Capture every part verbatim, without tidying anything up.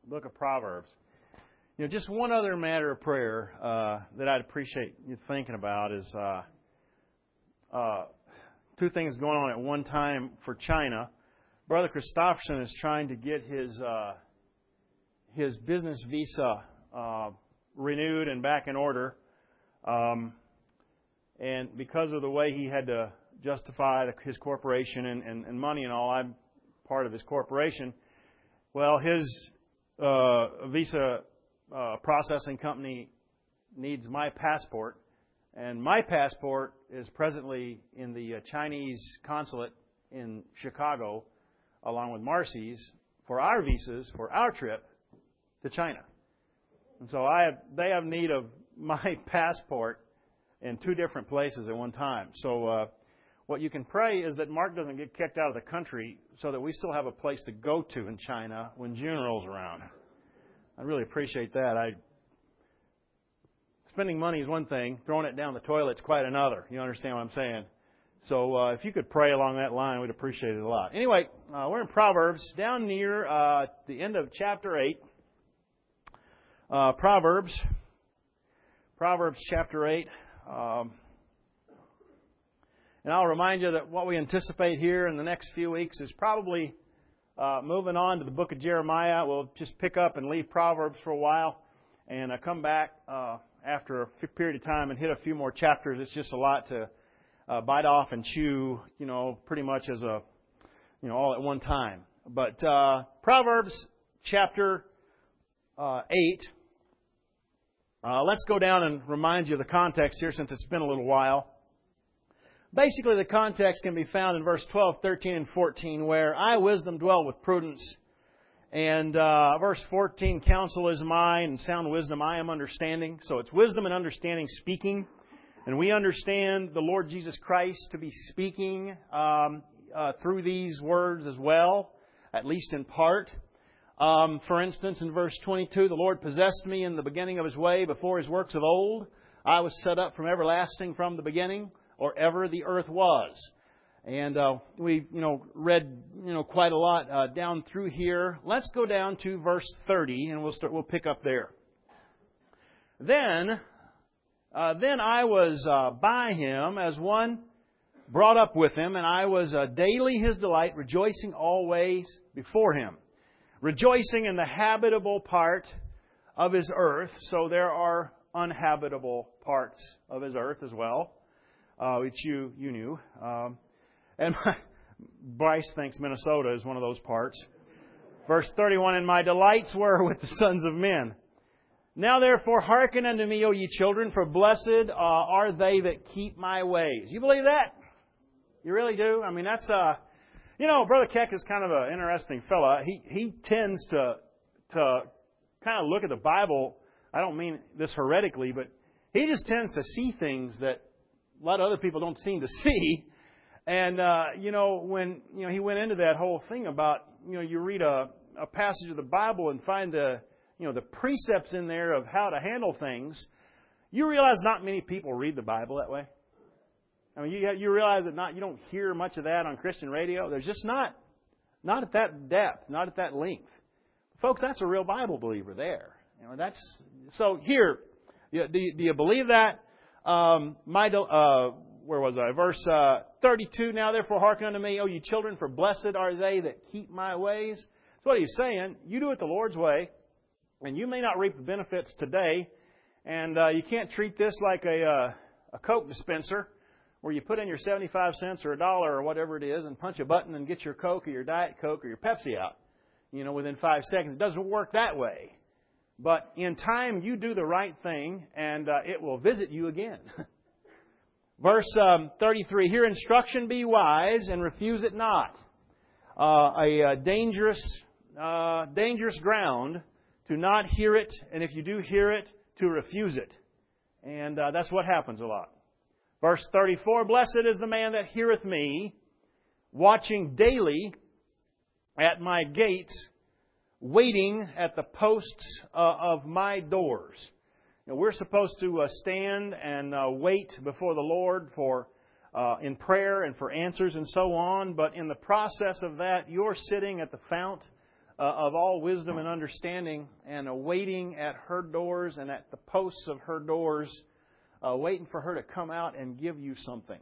book of Proverbs. You know, just one other matter of prayer uh, that I'd appreciate you thinking about is uh, uh, two things going on at one time for China. Brother Christopherson is trying to get his uh, his business visa uh, renewed and back in order. Um, and because of the way he had to justify his corporation and, and, and money and all, I'm part of his corporation. Well, his uh, visa uh, processing company needs my passport, and my passport is presently in the uh, Chinese consulate in Chicago, along with Marcy's, for our visas for our trip to China. And so I have, they have need of my passport in two different places at one time. So uh, what you can pray is that Mark doesn't get kicked out of the country so that we still have a place to go to in China when June rolls around. I really appreciate that. I Spending money is one thing. Throwing it down the toilet is quite another. You understand what I'm saying? So uh, if you could pray along that line, we'd appreciate it a lot. Anyway, uh, we're in Proverbs, down near uh, the end of chapter eight. Uh, Proverbs, Proverbs chapter eight. Um, and I'll remind you that what we anticipate here in the next few weeks is probably uh, moving on to the book of Jeremiah. We'll just pick up and leave Proverbs for a while and uh, come back uh, after a period of time and hit a few more chapters. It's just a lot to uh, bite off and chew, you know, pretty much as a, you know, all at one time. But uh, Proverbs chapter uh, eight. Uh, let's go down and remind you of the context here since it's been a little while. Basically, the context can be found in verse twelve, thirteen, and fourteen, where I, wisdom, dwell with prudence. And uh, verse fourteen, counsel is mine, and sound wisdom I am understanding. So it's wisdom and understanding speaking. And we understand the Lord Jesus Christ to be speaking um, uh, through these words as well, at least in part. Um, for instance, in verse twenty-two, the Lord possessed me in the beginning of His way before His works of old. I was set up from everlasting from the beginning, or ever the earth was. And uh, we, you know, read, you know, quite a lot uh, down through here. Let's go down to verse thirty, and we'll start. We'll pick up there. Then, uh, then I was uh, by Him as one brought up with Him, and I was uh, daily His delight, rejoicing always before Him. Rejoicing in the habitable part of His earth. So there are uninhabitable parts of His earth as well, uh, which you you knew. Um, and my, Bryce thinks Minnesota is one of those parts. Verse thirty-one, and my delights were with the sons of men. Now therefore hearken unto me, O ye children, for blessed uh, are they that keep my ways. You believe that? You really do? I mean, that's... Uh, You know, Brother Keck is kind of an interesting fella. He he tends to to kind of look at the Bible. I don't mean this heretically, but he just tends to see things that a lot of other people don't seem to see. And uh, you know, when you know he went into that whole thing about you know you read a a passage of the Bible and find the you know the precepts in there of how to handle things, you realize not many people read the Bible that way. I mean, you you realize that not you don't hear much of that on Christian radio. There's just not not at that depth, not at that length, folks. That's a real Bible believer there. You know, that's so. Here, do you, do you believe that? Um, my uh, where was I? Verse uh, thirty-two. Now therefore hearken unto me, O ye children, for blessed are they that keep my ways. So what he's saying, you do it the Lord's way, and you may not reap the benefits today, and uh, you can't treat this like a uh, a Coke dispenser, where you put in your seventy-five cents or a dollar or whatever it is and punch a button and get your Coke or your Diet Coke or your Pepsi out, you know, within five seconds. It doesn't work that way. But in time, you do the right thing, and uh, it will visit you again. Verse um, thirty-three, hear instruction, be wise, and refuse it not. Uh, a, a dangerous, uh, dangerous ground to not hear it, and if you do hear it, to refuse it. And uh, that's what happens a lot. Verse thirty-four, blessed is the man that heareth me, watching daily at my gates, waiting at the posts uh, of my doors. You know, we're supposed to uh, stand and uh, wait before the Lord for uh, in prayer and for answers and so on. But in the process of that, you're sitting at the fount uh, of all wisdom and understanding, and uh, waiting at her doors and at the posts of her doors, uh, waiting for her to come out and give you something.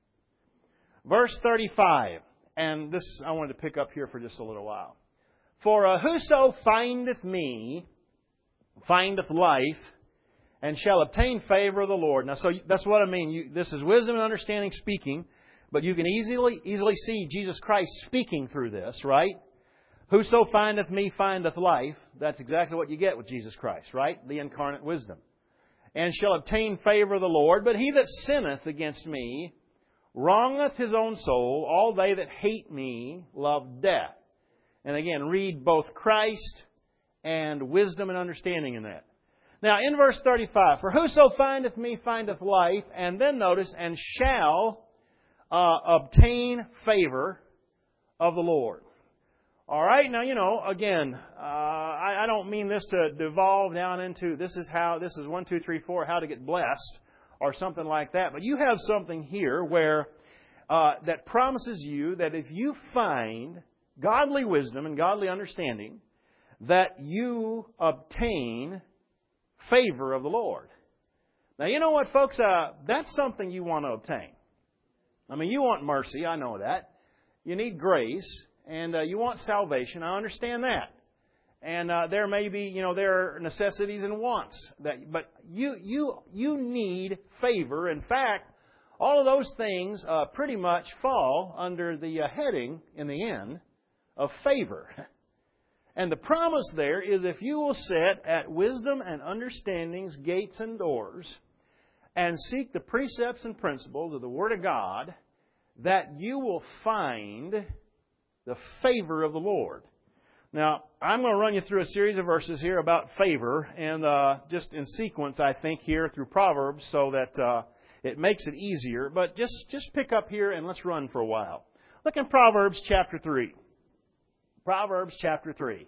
Verse thirty-five, and this I wanted to pick up here for just a little while. For uh, whoso findeth me findeth life, and shall obtain favor of the Lord. Now, so that's what I mean. You, this is wisdom and understanding speaking, but you can easily easily see Jesus Christ speaking through this, right? Whoso findeth me findeth life. That's exactly what you get with Jesus Christ, right? The incarnate wisdom. And shall obtain favor of the Lord. But he that sinneth against me wrongeth his own soul. All they that hate me love death. And again, read both Christ and wisdom and understanding in that. Now, in verse thirty-five, for whoso findeth me findeth life, and then notice, and shall uh, obtain favor of the Lord. All right, now, you know, again, uh, I, I don't mean this to devolve down into this is how, this is one, two, three, four, how to get blessed, or something like that. But you have something here where uh, that promises you that if you find godly wisdom and godly understanding, that you obtain favor of the Lord. Now, you know what, folks? Uh, that's something you want to obtain. I mean, you want mercy. I know that. You need grace, and uh, you want salvation. I understand that. And uh, there may be, you know, there are necessities and wants that, but you you you need favor. In fact, all of those things uh, pretty much fall under the uh, heading in the end of favor. And the promise there is if you will sit at wisdom and understanding's gates and doors and seek the precepts and principles of the Word of God, that you will find the favor of the Lord. Now, I'm going to run you through a series of verses here about favor, and uh, just in sequence, I think, here through Proverbs, so that uh, it makes it easier. But just, just pick up here and let's run for a while. Look in Proverbs chapter three. Proverbs chapter three.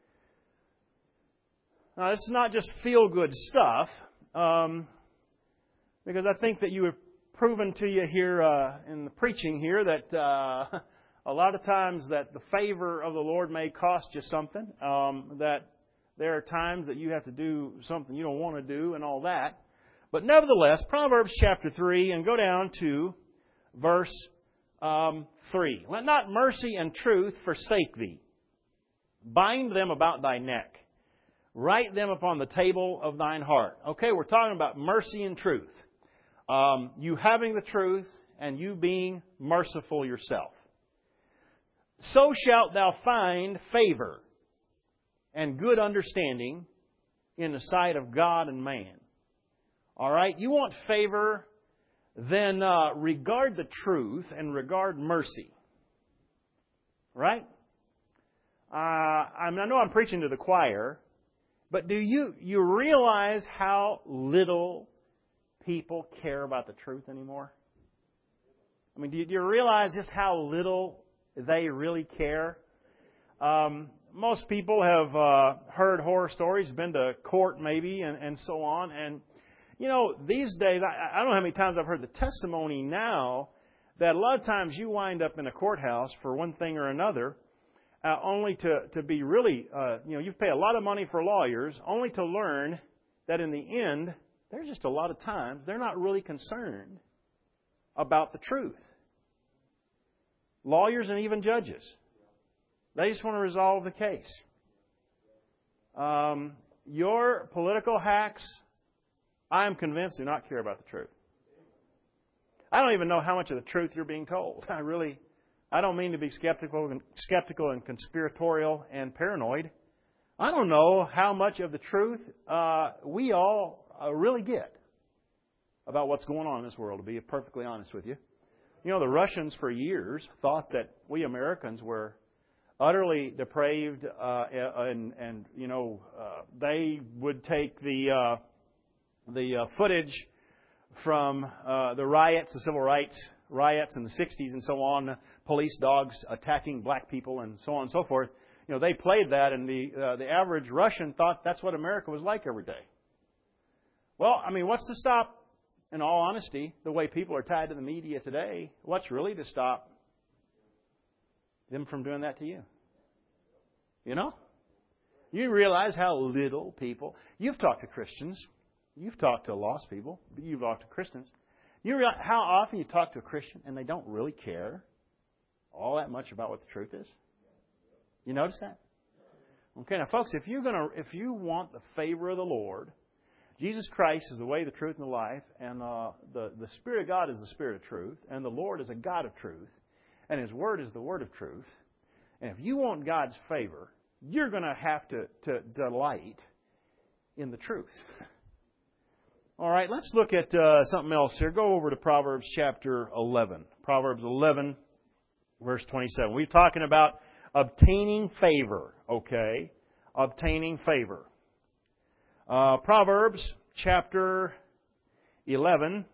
Now, this is not just feel-good stuff, um, because I think that you have proven to you here uh, in the preaching here that uh, a lot of times that the favor of the Lord may cost you something, um, that there are times that you have to do something you don't want to do and all that. But nevertheless, Proverbs chapter three, and go down to verse um, three. Let not mercy and truth forsake thee. Bind them about thy neck. Write them upon the table of thine heart. Okay, we're talking about mercy and truth. Um, you having the truth and you being merciful yourself. So shalt thou find favor and good understanding in the sight of God and man. All right, you want favor, then uh, regard the truth and regard mercy. Right? Uh, I mean, I know I'm preaching to the choir, but do you you realize how little people care about the truth anymore? I mean, do you, do you realize just how little they really care? Um, most people have uh, heard horror stories, been to court maybe, and, and so on. And, you know, these days, I, I don't know how many times I've heard the testimony now that a lot of times you wind up in a courthouse for one thing or another, uh, only to, to be really, uh, you know, you pay a lot of money for lawyers, only to learn that in the end, there's just a lot of times they're not really concerned about the truth. Lawyers and even judges. They just want to resolve the case. Um, your political hacks, I am convinced, do not care about the truth. I don't even know how much of the truth you're being told. I really, I don't mean to be skeptical and skeptical and conspiratorial and paranoid. I don't know how much of the truth uh, we all uh, really get about what's going on in this world, to be perfectly honest with you. You know, the Russians for years thought that we Americans were utterly depraved, uh, and, and, you know, uh, they would take the uh, the uh, footage from uh, the riots, the civil rights riots in the sixties and so on, police dogs attacking black people and so on and so forth. You know, they played that, and the uh, the average Russian thought that's what America was like every day. Well, I mean, what's to stop, in all honesty, the way people are tied to the media today? What's really to stop them from doing that to you? You know? You realize how little people... You've talked to Christians. You've talked to lost people. You've talked to Christians. You realize how often you talk to a Christian and they don't really care all that much about what the truth is? You notice that? Okay, now folks, if you're gonna, if you want the favor of the Lord, Jesus Christ is the way, the truth, and the life, and uh, the the Spirit of God is the Spirit of truth, and the Lord is a God of truth, and His Word is the Word of truth. And if you want God's favor, you're going to have to to delight in the truth. All right, let's look at uh, something else here. Go over to Proverbs chapter eleven. Proverbs eleven, verse twenty-seven. We're talking about obtaining favor, okay? Obtaining favor. Uh, Proverbs chapter eleven,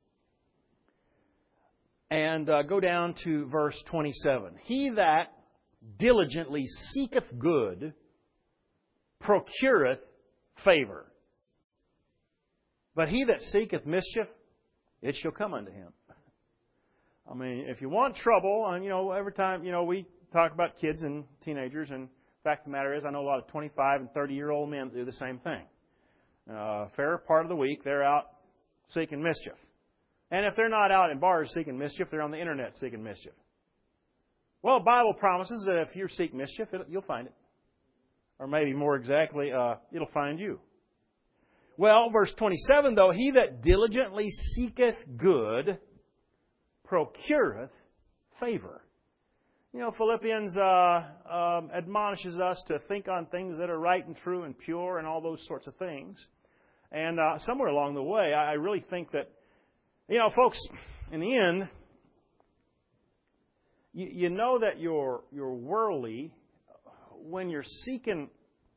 and uh, go down to verse twenty-seven. He that diligently seeketh good procureth favor. But he that seeketh mischief, it shall come unto him. I mean, if you want trouble, and you know, every time, you know, we talk about kids and teenagers, and the fact of the matter is, I know a lot of twenty-five and thirty-year-old men do the same thing. Uh, a fair part of the week, they're out seeking mischief. And if they're not out in bars seeking mischief, they're on the internet seeking mischief. Well, the Bible promises that if you seek mischief, you'll find it. Or maybe more exactly, uh, it'll find you. Well, verse twenty-seven, though, he that diligently seeketh good procureth favor. You know, Philippians uh, um, admonishes us to think on things that are right and true and pure and all those sorts of things. And uh, somewhere along the way, I really think that, you know, folks, in the end, you, you know that you're, you're worldly when you're seeking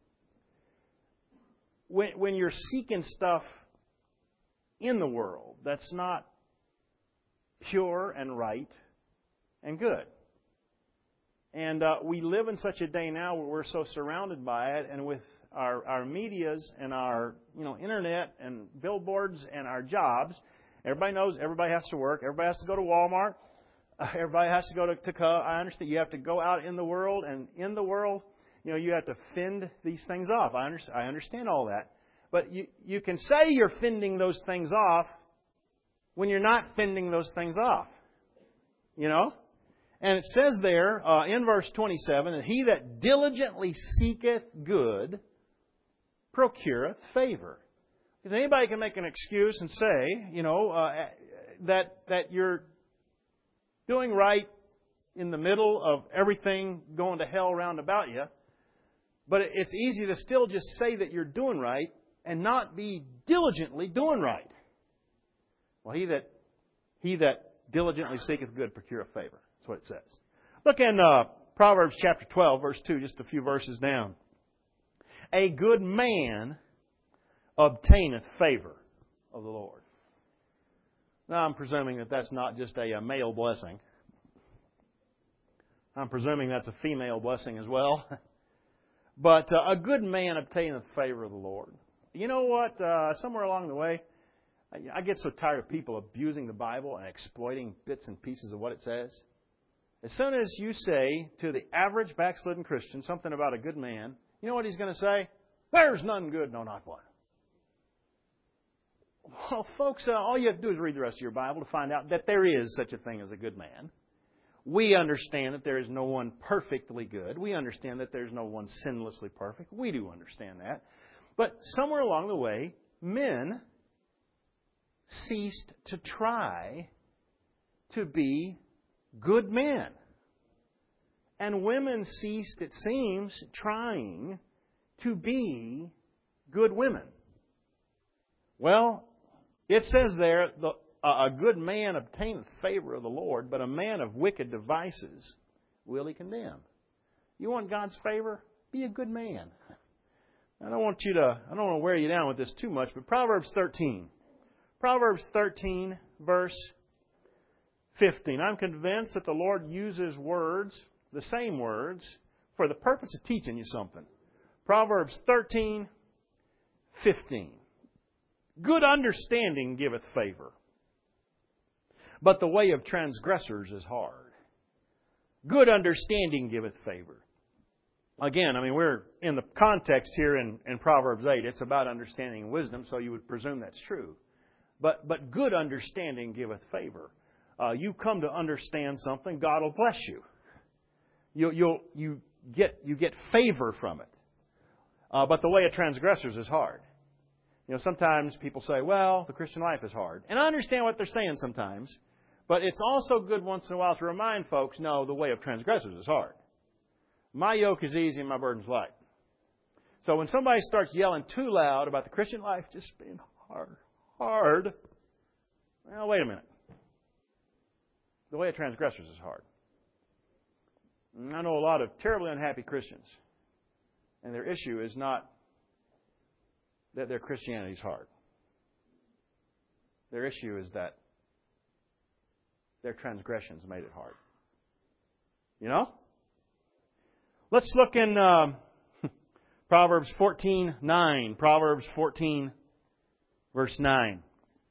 when, when you're seeking stuff in the world that's not pure and right and good. And uh, we live in such a day now where we're so surrounded by it, and with our, our medias and our you know internet and billboards and our jobs, everybody knows everybody has to work, everybody has to go to Walmart, uh, everybody has to go to, to I understand you have to go out in the world, and in the world, you know, you have to fend these things off. I understand, I understand all that. But you, you can say you're fending those things off when you're not fending those things off. You know? And it says there uh, in verse twenty-seven, that he that diligently seeketh good procureth favor. Because anybody can make an excuse and say, you know, uh, that that you're doing right in the middle of everything going to hell round about you. But it's easy to still just say that you're doing right and not be diligently doing right. Well, he that he that diligently seeketh good procureth favor. That's what it says. Look in uh, Proverbs chapter twelve, verse two, just a few verses down. A good man obtaineth favor of the Lord. Now, I'm presuming that that's not just a, a male blessing. I'm presuming that's a female blessing as well. But uh, a good man obtaineth favor of the Lord. You know what? Uh, somewhere along the way, I, I get so tired of people abusing the Bible and exploiting bits and pieces of what it says. As soon as you say to the average backslidden Christian something about a good man, you know what he's going to say? There's none good, no, not one. Well, folks, uh, all you have to do is read the rest of your Bible to find out that there is such a thing as a good man. We understand that there is no one perfectly good. We understand that there's no one sinlessly perfect. We do understand that. But somewhere along the way, men ceased to try to be good men. And women ceased, it seems, trying to be good women. Well, it says there, the, a good man obtaineth favor of the Lord, but a man of wicked devices will he condemn. You want God's favor? Be a good man. I don't want you to, I don't want to wear you down with this too much, but Proverbs thirteen. Proverbs thirteen, verse fifteen. I'm convinced that the Lord uses words, the same words, for the purpose of teaching you something. Proverbs thirteen, fifteen. Good understanding giveth favor, but the way of transgressors is hard. Good understanding giveth favor. again, I mean, we're in the context here in, in Proverbs eight. It's about understanding and wisdom, so you would presume that's true. But but good understanding giveth favor. Uh, you come to understand something, God will bless you. You you'll you get you get favor from it. Uh, but the way of transgressors is hard. You know, sometimes people say, "Well, the Christian life is hard," and I understand what they're saying sometimes. But it's also good once in a while to remind folks, no, the way of transgressors is hard. My yoke is easy and my burden's light. So when somebody starts yelling too loud about the Christian life just being hard, hard, well, wait a minute. The way of transgressors is hard. And I know a lot of terribly unhappy Christians, and their issue is not that their Christianity is hard. Their issue is that their transgressions made it hard. You know? Let's look in um, Proverbs fourteen nine. Proverbs fourteen, verse nine.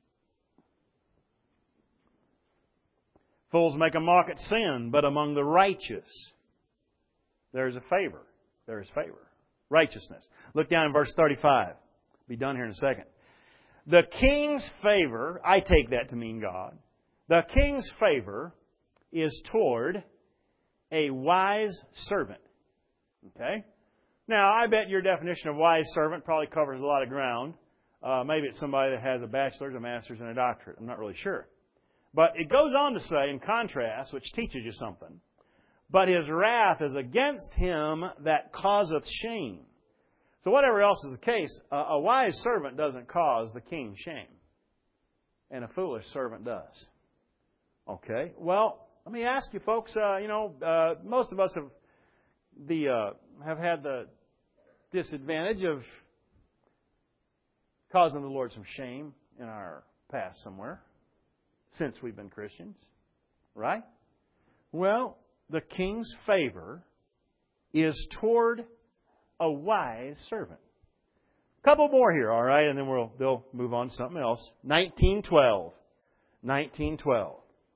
Fools make a mock at sin, but among the righteous there is a favor. There is favor. Righteousness. Look down in verse thirty-five. Be done here in a second. The king's favor, I take that to mean God. The king's favor is toward a wise servant. Okay? Now, I bet your definition of wise servant probably covers a lot of ground. Uh, maybe it's somebody that has a bachelor's, a master's, and a doctorate. I'm not really sure. But it goes on to say, in contrast, which teaches you something, but his wrath is against him that causeth shame. So whatever else is the case, a, a wise servant doesn't cause the king shame. And a foolish servant does. Okay, well, let me ask you folks, uh, you know, uh, most of us have the uh, have had the disadvantage of causing the Lord some shame in our past somewhere since we've been Christians, right? Well, the king's favor is toward a wise servant. A couple more here, all right, and then we'll they'll move on to something else. nineteen twelve. nineteen twelve.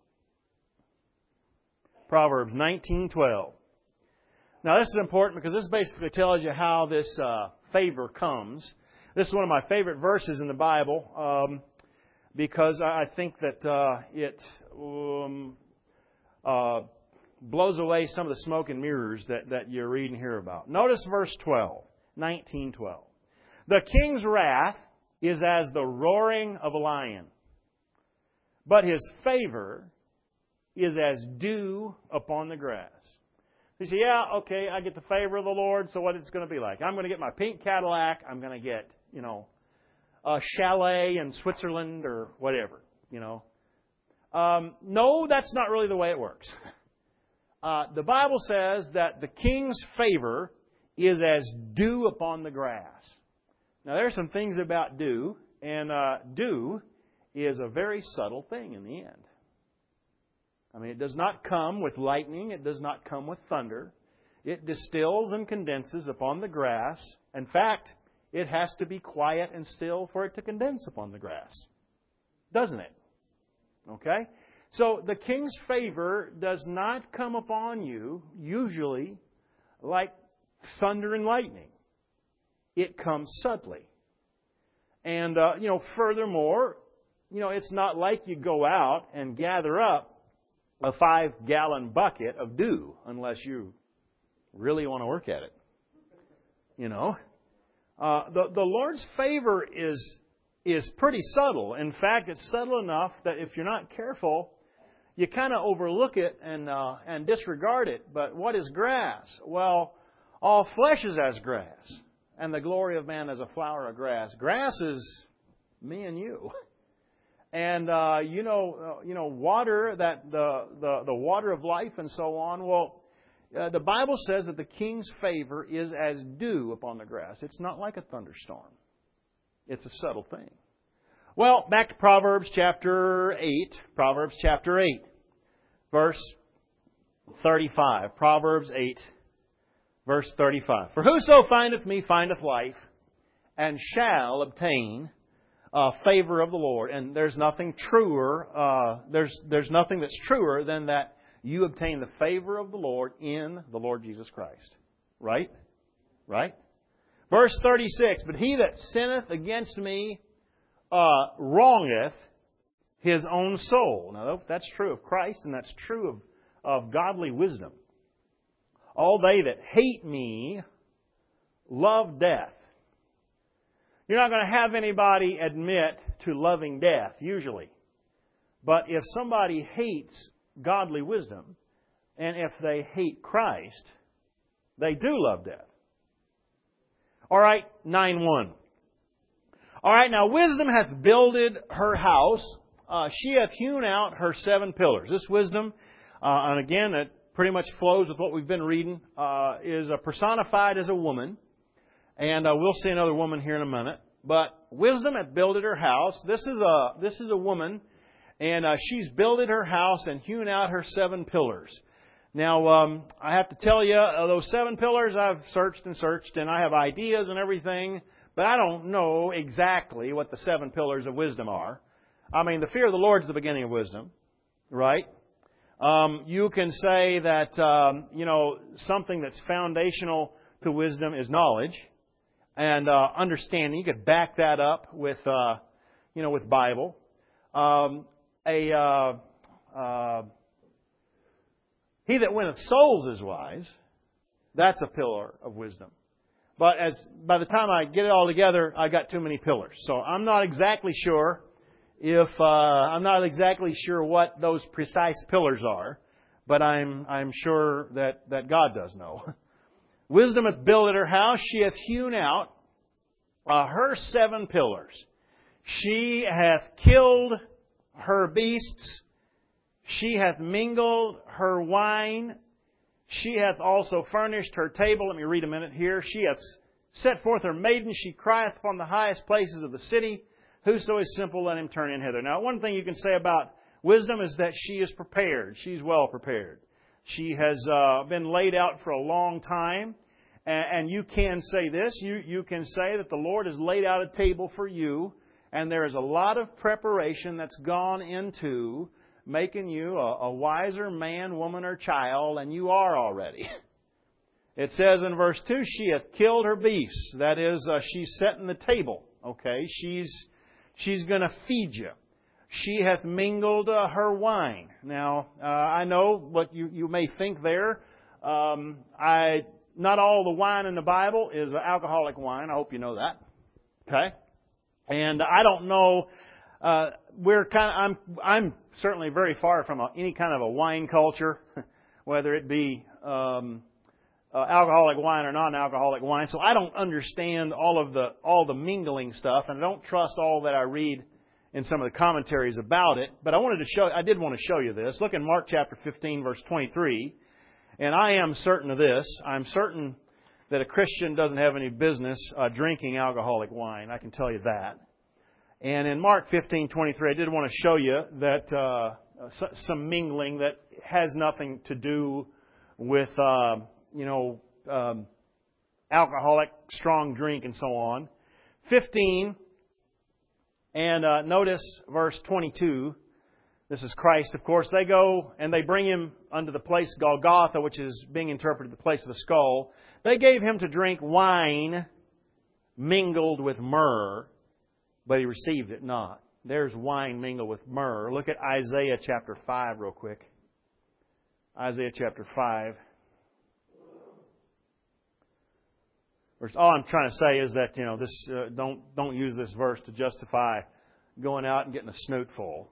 Proverbs nineteen twelve. Now this is important because this basically tells you how this uh, favor comes. This is one of my favorite verses in the Bible um, because I think that uh, it um, uh, blows away some of the smoke and mirrors that, that you read and hear about. Notice verse twelve, nineteen twelve. The king's wrath is as the roaring of a lion, but his favor is as dew upon the grass. You say, yeah, okay, I get the favor of the Lord, so what it's going to be like? I'm going to get my pink Cadillac. I'm going to get, you know, a chalet in Switzerland or whatever, you know. Um, no, that's not really the way it works. Uh, the Bible says that the king's favor is as dew upon the grass. Now, there are some things about dew, and uh, dew is a very subtle thing in the end. I mean, it does not come with lightning. It does not come with thunder. It distills and condenses upon the grass. In fact, it has to be quiet and still for it to condense upon the grass. Doesn't it? Okay? So the king's favor does not come upon you, usually, like thunder and lightning. It comes subtly. And, uh, you know, furthermore, you know, it's not like you go out and gather up a five-gallon bucket of dew, unless you really want to work at it. You know, uh, the the Lord's favor is is pretty subtle. In fact, it's subtle enough that if you're not careful, you kind of overlook it and uh, and disregard it. But what is grass? Well, all flesh is as grass, and the glory of man as a flower of grass. Grass is me and you. And uh, you know, uh, you know, water that the, the the water of life and so on. Well, uh, the Bible says that the king's favor is as dew upon the grass. It's not like a thunderstorm. It's a subtle thing. Well, back to Proverbs chapter eight. Proverbs chapter eight, verse thirty-five. Proverbs eight, verse thirty-five. For whoso findeth me findeth life, and shall obtain Uh, favor of the Lord. And there's nothing truer, uh, there's there's nothing that's truer than that you obtain the favor of the Lord in the Lord Jesus Christ. Right? right? Verse thirty-six, but he that sinneth against me uh, wrongeth his own soul. Now, that's true of Christ, and that's true of, of godly wisdom. All they that hate me love death. You're not going to have anybody admit to loving death, usually. But if somebody hates godly wisdom, and if they hate Christ, they do love death. All right, nine one. All right, now wisdom hath builded her house. Uh, she hath hewn out her seven pillars. This wisdom, uh, and again, it pretty much flows with what we've been reading, uh, is uh, personified as a woman. And uh, we'll see another woman here in a minute. But wisdom hath builded her house. This is a this is a woman, and uh, she's builded her house and hewn out her seven pillars. Now, um, I have to tell you, uh, those seven pillars, I've searched and searched, and I have ideas and everything, but I don't know exactly what the seven pillars of wisdom are. I mean, the fear of the Lord is the beginning of wisdom, right? Um, you can say that, um, you know, something that's foundational to wisdom is knowledge and uh, understanding. You could back that up with, uh, you know, with Bible. Um, a uh, uh, he that winneth souls is wise. That's a pillar of wisdom. But as by the time I get it all together, I got too many pillars. So I'm not exactly sure if uh, I'm not exactly sure what those precise pillars are, but I'm I'm sure that, that God does know. Wisdom hath builded her house; she hath hewn out uh, her seven pillars. She hath killed her beasts. She hath mingled her wine. She hath also furnished her table. Let me read a minute here. She hath set forth her maidens. She crieth upon the highest places of the city. Whoso is simple, let him turn in hither. Now, one thing you can say about wisdom is that she is prepared. She's well prepared. She has uh, been laid out for a long time. And, and you can say this. You, you can say that the Lord has laid out a table for you. And there is a lot of preparation that's gone into making you a, a wiser man, woman, or child, and you are already. It says in verse two, she hath killed her beasts. That is, uh, she's setting the table. Okay, she's she's going to feed you. She hath mingled uh, her wine. Now, uh, I know what you, you may think there. Um, I not all the wine in the Bible is alcoholic wine. I hope you know that. Okay, and I don't know. Uh, we're kind of, I'm, I'm certainly very far from a, any kind of a wine culture, whether it be, um, uh, alcoholic wine or non-alcoholic wine. So I don't understand all of the, all the mingling stuff, and I don't trust all that I read in some of the commentaries about it. But I wanted to show, I did want to show you this. Look in Mark chapter fifteen, verse twenty-three. And I am certain of this. I'm certain that a Christian doesn't have any business, uh, drinking alcoholic wine. I can tell you that. And in Mark fifteen twenty-three, I did want to show you that uh, some mingling that has nothing to do with, uh, you know, um, alcoholic, strong drink and so on. fifteen, and uh, notice verse twenty-two. This is Christ, of course. They go and they bring Him unto the place Golgotha, which is being interpreted the place of the skull. They gave Him to drink wine mingled with myrrh, but He received it not. There's wine mingled with myrrh. Look at Isaiah chapter five real quick. Isaiah chapter five. All I'm trying to say is that, you know, this uh, don't don't use this verse to justify going out and getting a snoot full.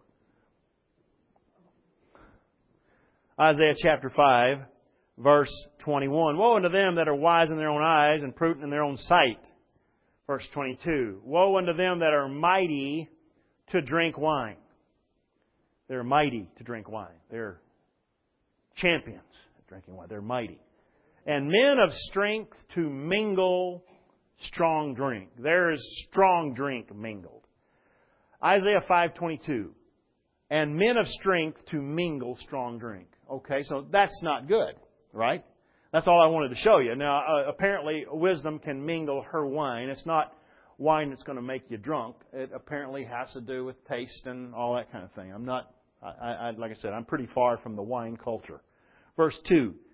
Isaiah chapter five, verse twenty-one. Woe unto them that are wise in their own eyes and prudent in their own sight. Verse twenty-two. Woe unto them that are mighty to drink wine. They're mighty to drink wine. They're champions at drinking wine. They're mighty. And men of strength to mingle strong drink. There is strong drink mingled. Isaiah five twenty-two. And men of strength to mingle strong drink. Okay, so that's not good, right? That's all I wanted to show you. Now, uh, apparently, wisdom can mingle her wine. It's not wine that's going to make you drunk. It apparently has to do with taste and all that kind of thing. I'm not, I, I, like I said, I'm pretty far from the wine culture. Verse two.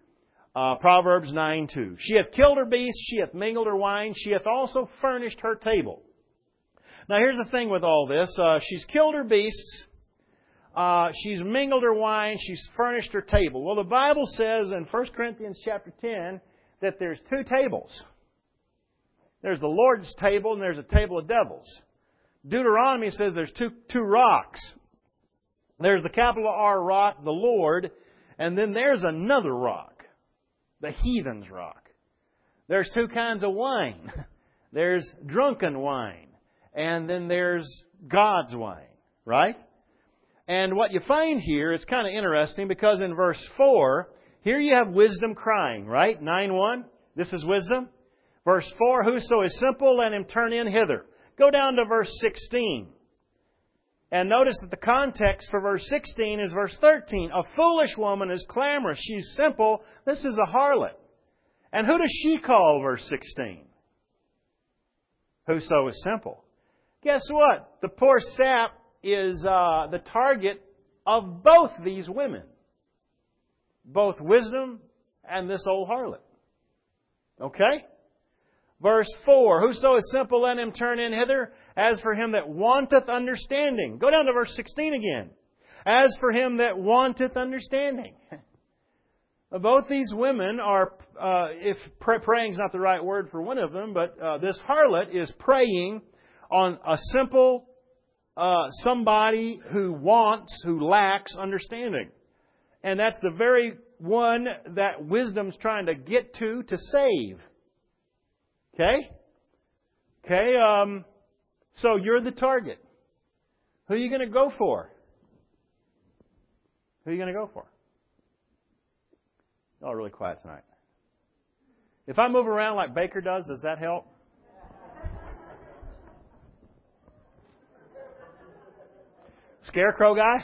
Uh, Proverbs nine two. She hath killed her beasts, she hath mingled her wine, she hath also furnished her table. Now here's the thing with all this. Uh, she's killed her beasts, uh, she's mingled her wine, she's furnished her table. Well, the Bible says in First Corinthians chapter ten that there's two tables. There's the Lord's table and there's a table of devils. Deuteronomy says there's two, two rocks. There's the capital R rock, the Lord, and then there's another rock, the heathen's rock. There's two kinds of wine. There's drunken wine, and then there's God's wine, right? And what you find here is kind of interesting because in verse four, here you have wisdom crying, right? nine one, this is wisdom. Verse four, whoso is simple, let him turn in hither. Go down to verse sixteen. And notice that the context for verse sixteen is verse thirteen. A foolish woman is clamorous. She's simple. This is a harlot. And who does she call, verse sixteen? Whoso is simple. Guess what? The poor sap is uh, the target of both these women. Both wisdom and this old harlot. Okay? Verse four, whoso is simple, let him turn in hither. As for him that wanteth understanding. Go down to verse sixteen again. As for him that wanteth understanding. Both these women are, uh, if praying is not the right word for one of them, but uh, this harlot is preying on a simple uh, somebody who wants, who lacks understanding. And that's the very one that wisdom's trying to get to to save. Okay? Okay, um, so you're the target. Who are you going to go for? Who are you going to go for? Oh, really quiet tonight. If I move around like Baker does, does that help? Scarecrow guy?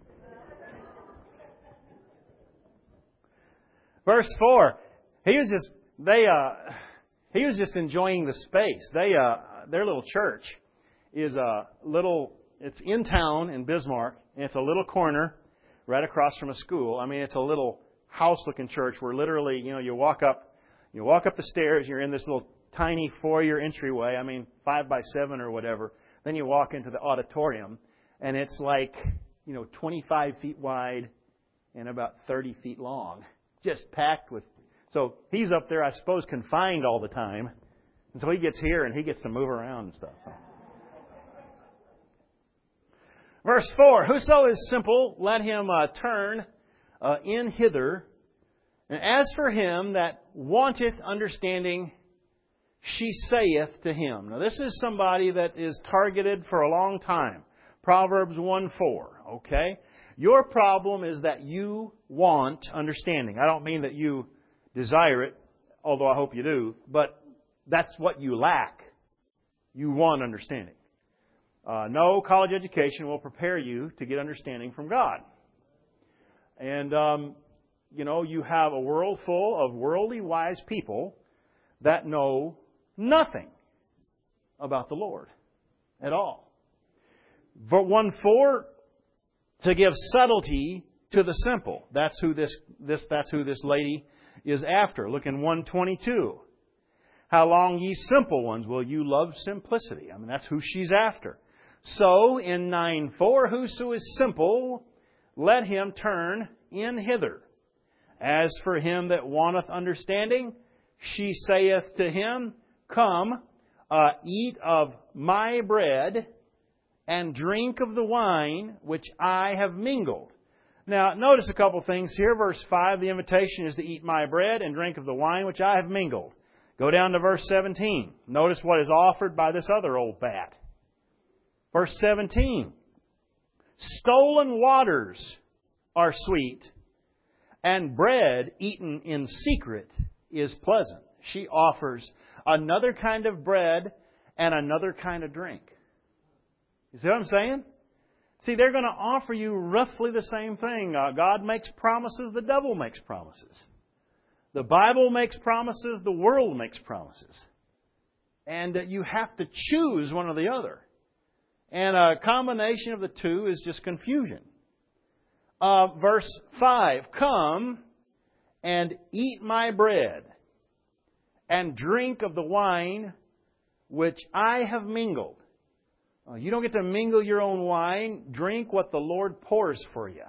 Verse four. He was just, they, uh, he was just enjoying the space. They, uh, their little church is a little, it's in town in Bismarck, and it's a little corner right across from a school. I mean, it's a little house-looking church where literally, you know, you walk up, you walk up the stairs, you're in this little tiny foyer entryway, I mean, five by seven or whatever. Then you walk into the auditorium, and it's like, you know, twenty-five feet wide and about thirty feet long. Just packed with, so he's up there, I suppose, confined all the time. And so he gets here and he gets to move around and stuff. So. Verse four, whoso is simple, let him uh, turn uh, in hither. And as for him that wanteth understanding, she saith to him. Now this is somebody that is targeted for a long time. Proverbs one four, okay? Your problem is that you want understanding. I don't mean that you desire it, although I hope you do, but that's what you lack. You want understanding. Uh, no college education will prepare you to get understanding from God. And, um, you know, you have a world full of worldly wise people that know nothing about the Lord at all. But one four, to give subtlety to the simple. That's who this, this, that's who this lady is after. Look in one twenty-two. How long, ye simple ones, will you love simplicity? I mean, that's who she's after. So, in nine four, whoso is simple, let him turn in hither. As for him that wanteth understanding, she saith to him, come, uh, eat of my bread, and drink of the wine which I have mingled. Now, notice a couple things here. Verse five, the invitation is to eat my bread and drink of the wine which I have mingled. Go down to verse seventeen. Notice what is offered by this other old bat. Verse seventeen. Stolen waters are sweet, and bread eaten in secret is pleasant. She offers another kind of bread and another kind of drink. You see what I'm saying? See, they're going to offer you roughly the same thing. Uh, God makes promises, the devil makes promises. The Bible makes promises, the world makes promises. And uh, you have to choose one or the other. And a combination of the two is just confusion. Uh, verse five, come, and eat my bread, and drink of the wine which I have mingled. Uh, you don't get to mingle your own wine. Drink what the Lord pours for you.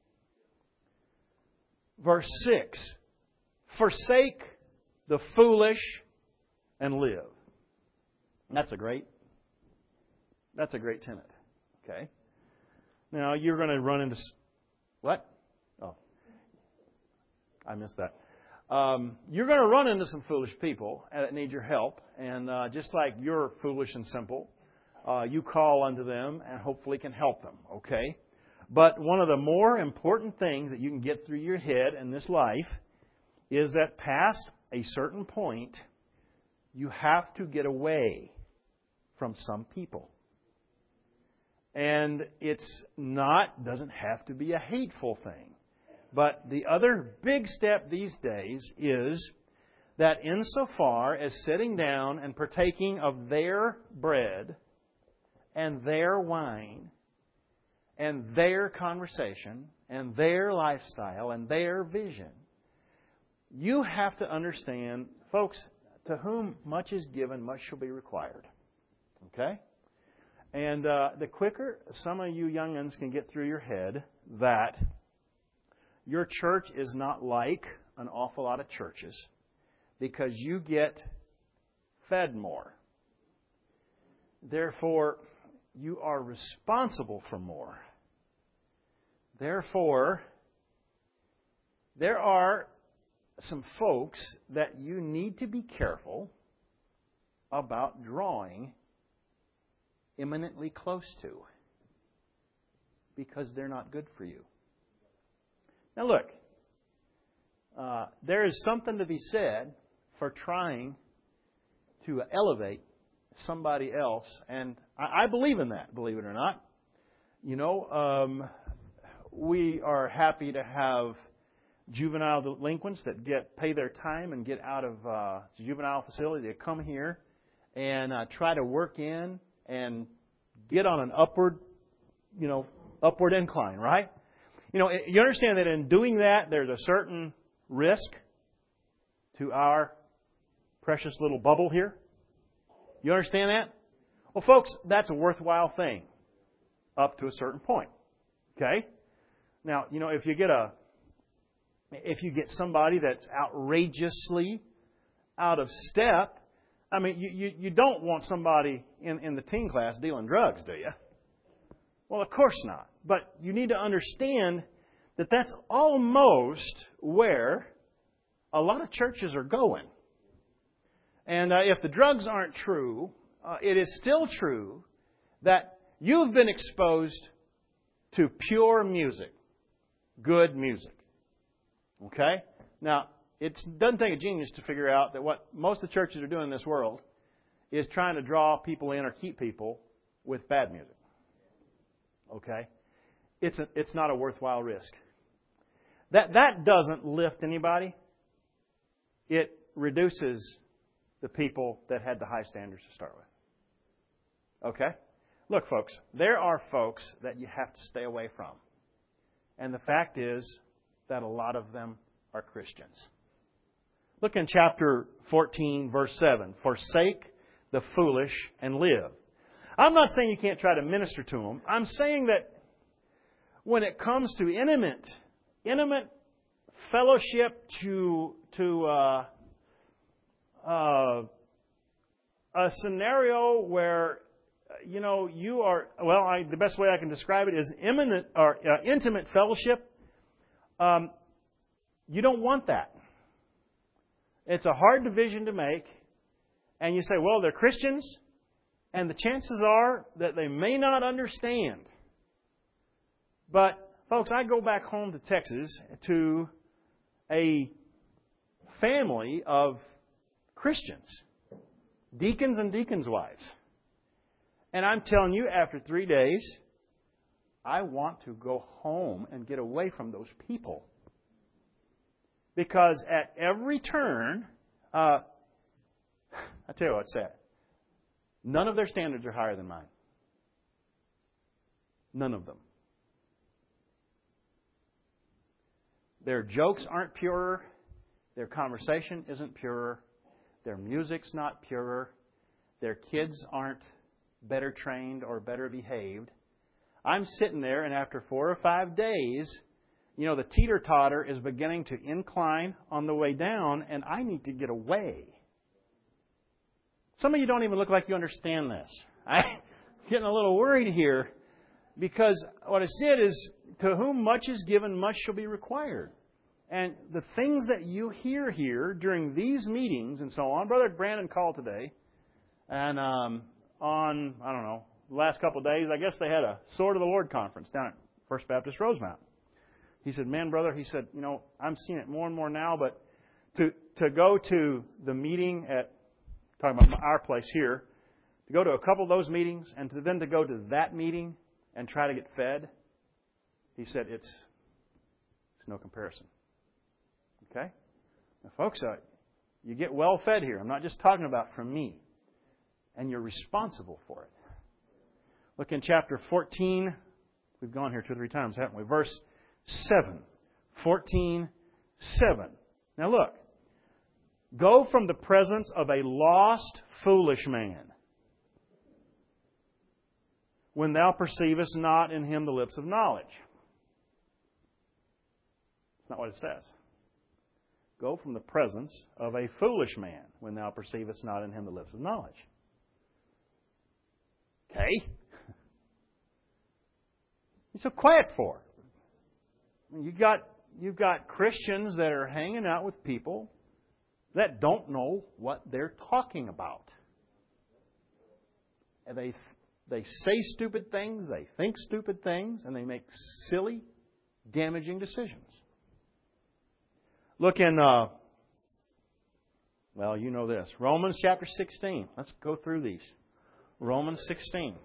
Verse six. Forsake the foolish and live. That's a great, that's a great tenet. Okay. Now you're going to run into what? Oh, I missed that. Um, you're going to run into some foolish people that need your help, and uh, just like you're foolish and simple, uh, you call unto them and hopefully can help them. Okay. But one of the more important things that you can get through your head in this life is that past a certain point, you have to get away from some people. And it's not, doesn't have to be a hateful thing. But the other big step these days is that insofar as sitting down and partaking of their bread and their wine and their conversation and their lifestyle and their vision, you have to understand, folks, to whom much is given, much shall be required. Okay? And uh, the quicker some of you young'uns can get through your head that your church is not like an awful lot of churches because you get fed more. Therefore, you are responsible for more. Therefore, there are some folks that you need to be careful about drawing imminently close to because they're not good for you. Now look, uh, there is something to be said for trying to elevate somebody else, and I, I believe in that, believe it or not. You know, um, we are happy to have juvenile delinquents that get pay their time and get out of uh, the juvenile facility to come here and uh, try to work in and get on an upward, you know, upward incline, right? You know, you understand that in doing that, there's a certain risk to our precious little bubble here. You understand that? Well, folks, that's a worthwhile thing up to a certain point. Okay? Now, you know, if you get a if you get somebody that's outrageously out of step, I mean, you, you, you don't want somebody in, in the teen class dealing drugs, do you? Well, of course not. But you need to understand that that's almost where a lot of churches are going. And uh, if the drugs aren't true, uh, it is still true that you've been exposed to pure music, good music. Okay? Now, it doesn't take a genius to figure out that what most of the churches are doing in this world is trying to draw people in or keep people with bad music. Okay? It's a, it's not a worthwhile risk. That that doesn't lift anybody. It reduces the people that had the high standards to start with. Okay? Look, folks, there are folks that you have to stay away from. And the fact is that a lot of them are Christians. Look in chapter fourteen, verse seven. Forsake the foolish and live. I'm not saying you can't try to minister to them. I'm saying that when it comes to intimate, intimate fellowship to to uh, uh, a scenario where you know you are well, I, the best way I can describe it is imminent or uh, intimate fellowship. Um, you don't want that. It's a hard division to make, and you say, well, they're Christians, and the chances are that they may not understand. But, folks, I go back home to Texas to a family of Christians, deacons and deacons' wives. And I'm telling you, after three days, I want to go home and get away from those people. Because at every turn, uh, I tell you what's sad. None of their standards are higher than mine. None of them. Their jokes aren't purer. Their conversation isn't pure. Their music's not pure. Their kids aren't better trained or better behaved. I'm sitting there, and after four or five days, you know, the teeter-totter is beginning to incline on the way down, and I need to get away. Some of you don't even look like you understand this. I'm getting a little worried here because what I said is, to whom much is given, much shall be required. And the things that you hear here during these meetings and so on, Brother Brandon called today, and um, on, I don't know, the last couple of days, I guess they had a Sword of the Lord conference down at First Baptist Rosemount. He said, man, brother, he said, you know, I'm seeing it more and more now, but to to go to the meeting at, talking about our place here, to go to a couple of those meetings and to then to go to that meeting and try to get fed, he said, it's, it's no comparison. Okay? Now, folks, uh, you get well fed here. I'm not just talking about from me. And you're responsible for it. Look in chapter fourteen. We've gone here two or three times, haven't we? Verse seven. fourteen, seven. Now look. Go from the presence of a lost, foolish man, when thou perceivest not in him the lips of knowledge. That's not what it says. Go from the presence of a foolish man, when thou perceivest not in him the lips of knowledge. Okay? You're so quiet for? You got you've got Christians that are hanging out with people that don't know what they're talking about. And they they say stupid things, they think stupid things, and they make silly, damaging decisions. Look in, uh, well, you know this, Romans chapter sixteen. Let's go through these. Romans sixteen.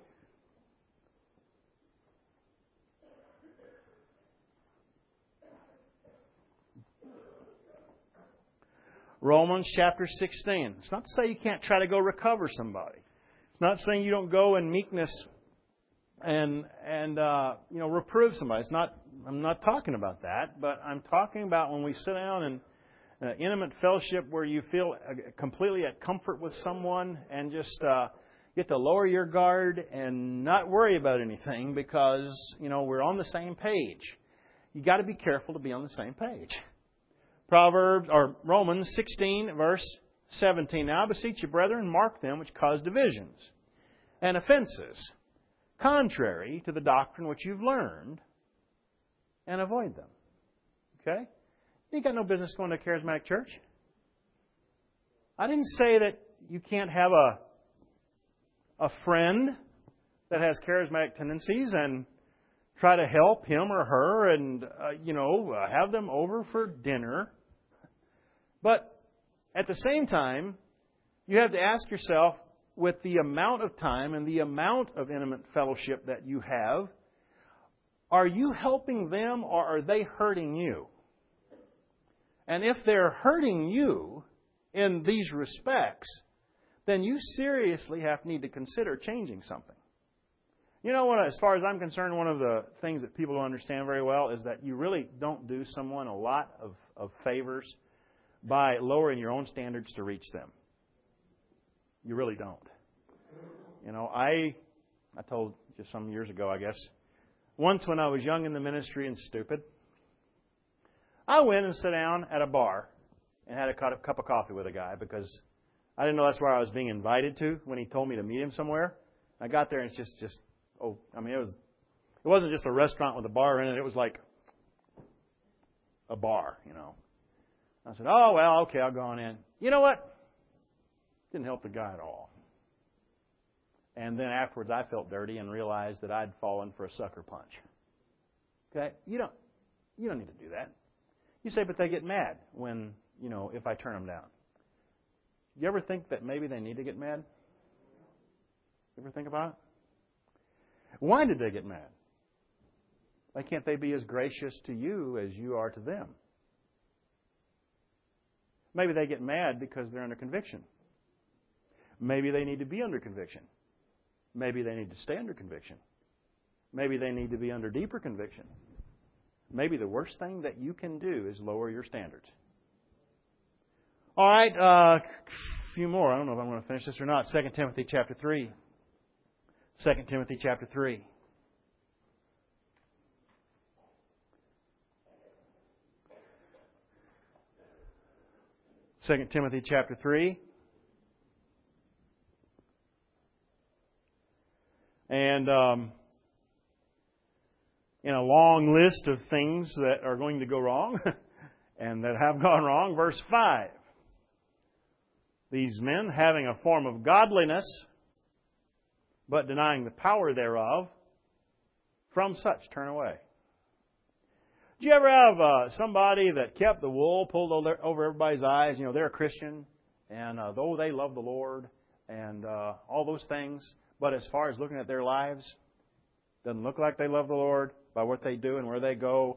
Romans chapter sixteen. It's not to say you can't try to go recover somebody. It's not saying you don't go in meekness and and uh, you know reprove somebody. It's not. I'm not talking about that. But I'm talking about when we sit down in uh, intimate fellowship where you feel completely at comfort with someone and just uh, get to lower your guard and not worry about anything because you know we're on the same page. You got to be careful to be on the same page. Proverbs or Romans sixteen, verse seventeen. Now I beseech you, brethren, mark them which cause divisions and offenses, contrary to the doctrine which you've learned, and avoid them. Okay? You got no business going to a charismatic church. I didn't say that you can't have a a friend that has charismatic tendencies and try to help him or her and, uh, you know, uh, have them over for dinner. But at the same time, you have to ask yourself, with the amount of time and the amount of intimate fellowship that you have, are you helping them or are they hurting you? And if they're hurting you in these respects, then you seriously have need to consider changing something. You know what? As far as I'm concerned, one of the things that people don't understand very well is that you really don't do someone a lot of, of favors by lowering your own standards to reach them. You really don't. You know, I I told just some years ago, I guess, once when I was young in the ministry and stupid, I went and sat down at a bar and had a cup of coffee with a guy because I didn't know that's where I was being invited to when he told me to meet him somewhere. I got there and it's just, just oh, I mean, it was it wasn't just a restaurant with a bar in it. It was like a bar, you know. I said, oh, well, okay, I'll go on in. You know what? Didn't help the guy at all. And then afterwards, I felt dirty and realized that I'd fallen for a sucker punch. Okay? You don't, you don't need to do that. You say, but they get mad when, you know, if I turn them down. You ever think that maybe they need to get mad? You ever think about it? Why did they get mad? Why can't they be as gracious to you as you are to them? Maybe they get mad because they're under conviction. Maybe they need to be under conviction. Maybe they need to stay under conviction. Maybe they need to be under deeper conviction. Maybe the worst thing that you can do is lower your standards. All right, uh, a few more. I don't know if I'm going to finish this or not. Second Timothy chapter three. Second Timothy chapter three. Second Timothy chapter three. And um, in a long list of things that are going to go wrong and that have gone wrong, verse five. These men, having a form of godliness, but denying the power thereof, from such turn away. Did you ever have uh, somebody that kept the wool pulled over, over everybody's eyes? You know, they're a Christian, and uh, though they love the Lord, and uh, all those things, but as far as looking at their lives, doesn't look like they love the Lord by what they do and where they go.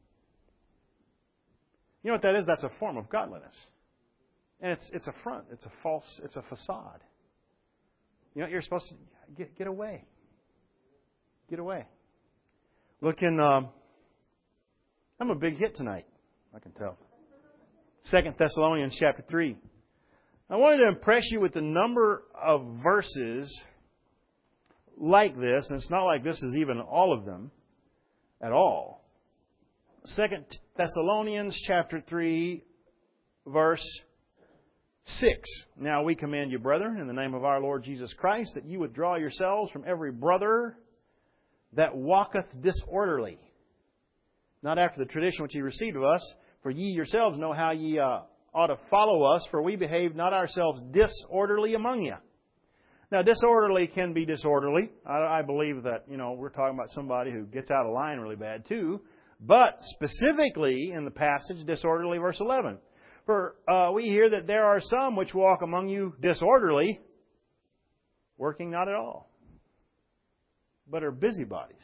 You know what that is? That's a form of godliness. And it's it's a front. It's a false, it's a facade. You know what you're supposed to get get away. Get away. Look in um, I'm a big hit tonight, I can tell. Second Thessalonians chapter three. I wanted to impress you with the number of verses like this, and it's not like this is even all of them at all. Second Thessalonians chapter three, verse six. Now we command you, brethren, in the name of our Lord Jesus Christ, that you withdraw yourselves from every brother that walketh disorderly, not after the tradition which ye received of us, for ye yourselves know how ye uh, ought to follow us, for we behave not ourselves disorderly among you. Now, disorderly can be disorderly. I, I believe that, you know, we're talking about somebody who gets out of line really bad too. But specifically in the passage, disorderly, verse eleven. For uh, we hear that there are some which walk among you disorderly, working not at all, but are busybodies.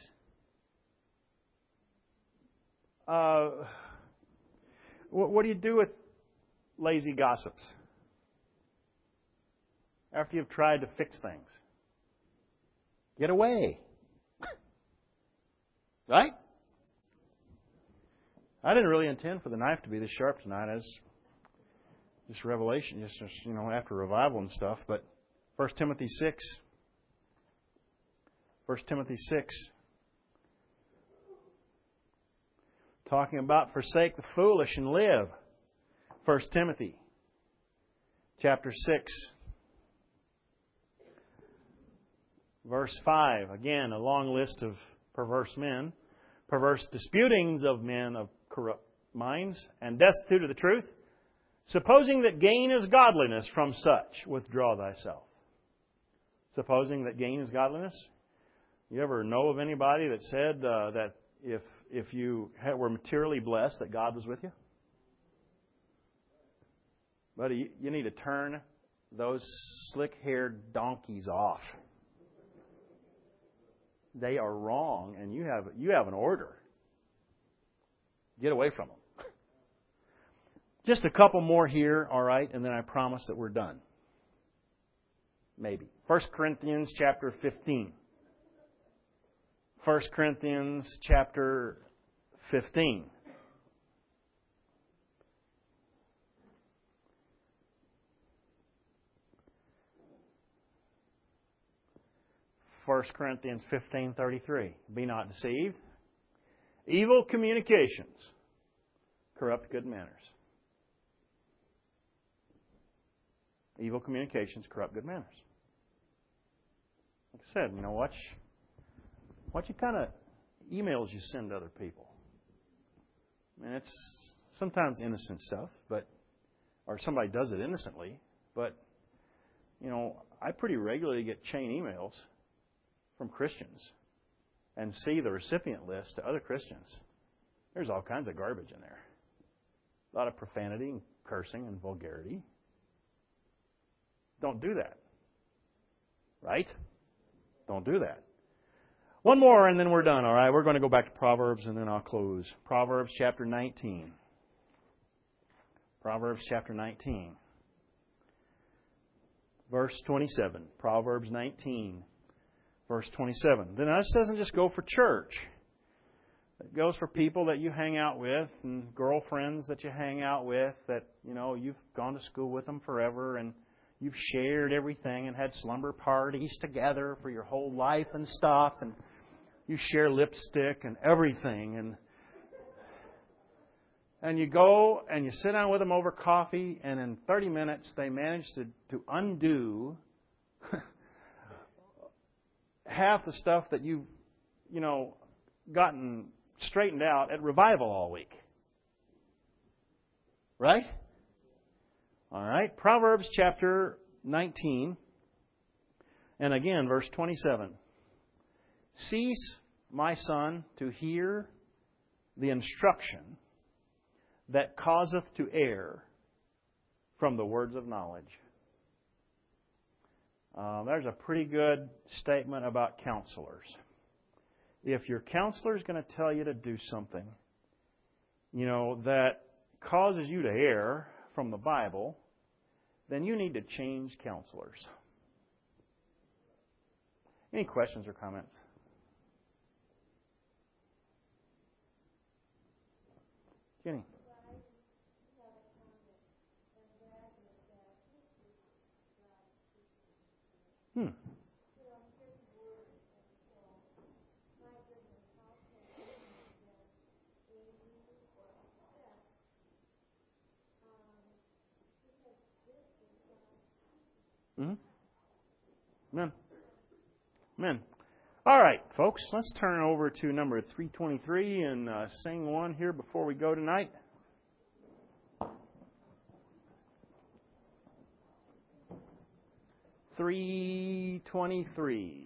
Uh, what, what do you do with lazy gossips after you've tried to fix things? Get away. Right? I didn't really intend for the knife to be this sharp tonight as this revelation, just, just you know, after revival and stuff. But First Timothy six. First Timothy six. Talking about forsake the foolish and live. First Timothy chapter six. Verse five. Again, a long list of perverse men. Perverse disputings of men of corrupt minds, and destitute of the truth, supposing that gain is godliness, from such withdraw thyself. Supposing that gain is godliness? You ever know of anybody that said uh, that if if you were materially blessed, that God was with you? Buddy, you, you need to turn those slick-haired donkeys off. They are wrong, and you have you have an order. Get away from them. Just a couple more here, all right, and then I promise that we're done. Maybe. First Corinthians chapter fifteen. First Corinthians chapter fifteen. First Corinthians fifteen thirty-three. Be not deceived. Evil communications corrupt good manners. Evil communications corrupt good manners. Like I said, you know, watch, watch what kind of emails you send to other people. I mean, it's sometimes innocent stuff, but or somebody does it innocently, but, you know, I pretty regularly get chain emails from Christians and see the recipient list to other Christians. There's all kinds of garbage in there. A lot of profanity and cursing and vulgarity. Don't do that. Right? Don't do that. One more and then we're done, all right? We're going to go back to Proverbs and then I'll close. Proverbs chapter nineteen. Proverbs chapter nineteen. Verse twenty-seven. Proverbs nineteen. Verse twenty-seven. Then this doesn't just go for church. It goes for people that you hang out with and girlfriends that you hang out with that, you know, you've gone to school with them forever and you've shared everything and had slumber parties together for your whole life and stuff, and you share lipstick and everything, and and you go and you sit down with them over coffee, and in thirty minutes they manage to, to undo half the stuff that you've, you know, gotten straightened out at revival all week. Right? All right. Proverbs chapter nineteen. And again, verse twenty-seven. Cease, my son, to hear the instruction that causeth to err from the words of knowledge. Uh, there's a pretty good statement about counselors. If your counselor is going to tell you to do something, you know, that causes you to err from the Bible, then you need to change counselors. Any questions or comments? Jenny? Hmm. Mm-hmm. Amen. Amen. All right, folks, let's turn over to number three twenty-three and uh, sing one here before we go tonight. three twenty-three.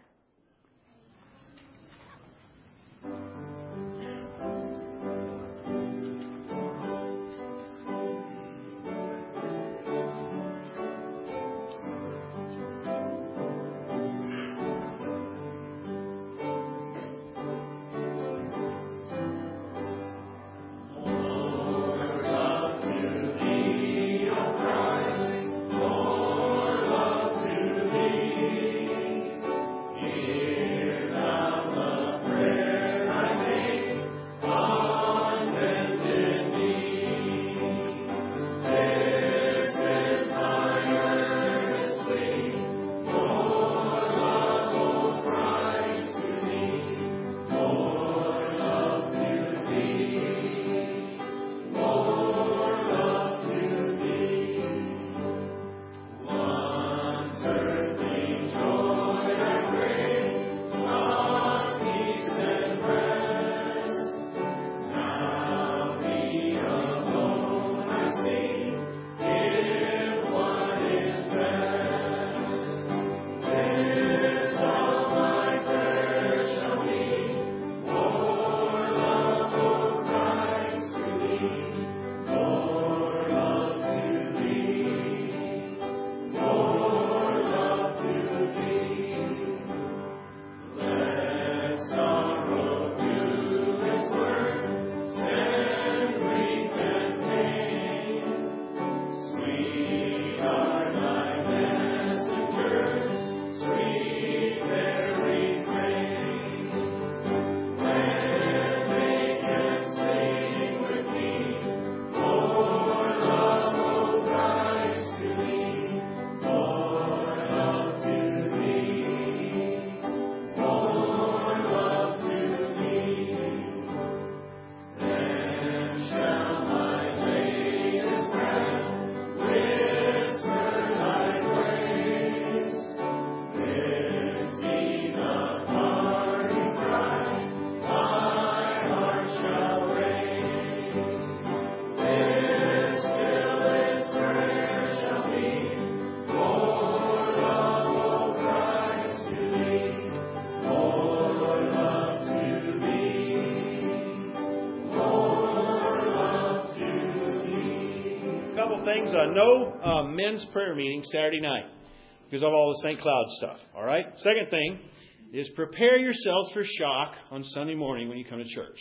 Things, uh, no uh, men's prayer meeting Saturday night because of all the Saint Cloud stuff. All right. Second thing is prepare yourselves for shock on Sunday morning when you come to church,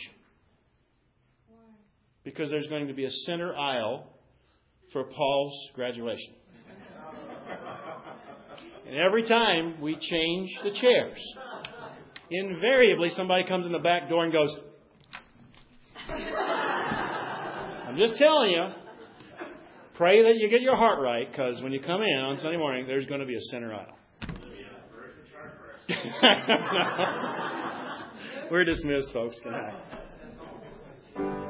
because there's going to be a center aisle for Paul's graduation, and every time we change the chairs, invariably somebody comes in the back door and goes, I'm just telling you. Pray that you get your heart right, because when you come in on Sunday morning, there's going to be a center aisle. We're dismissed, folks. Good night.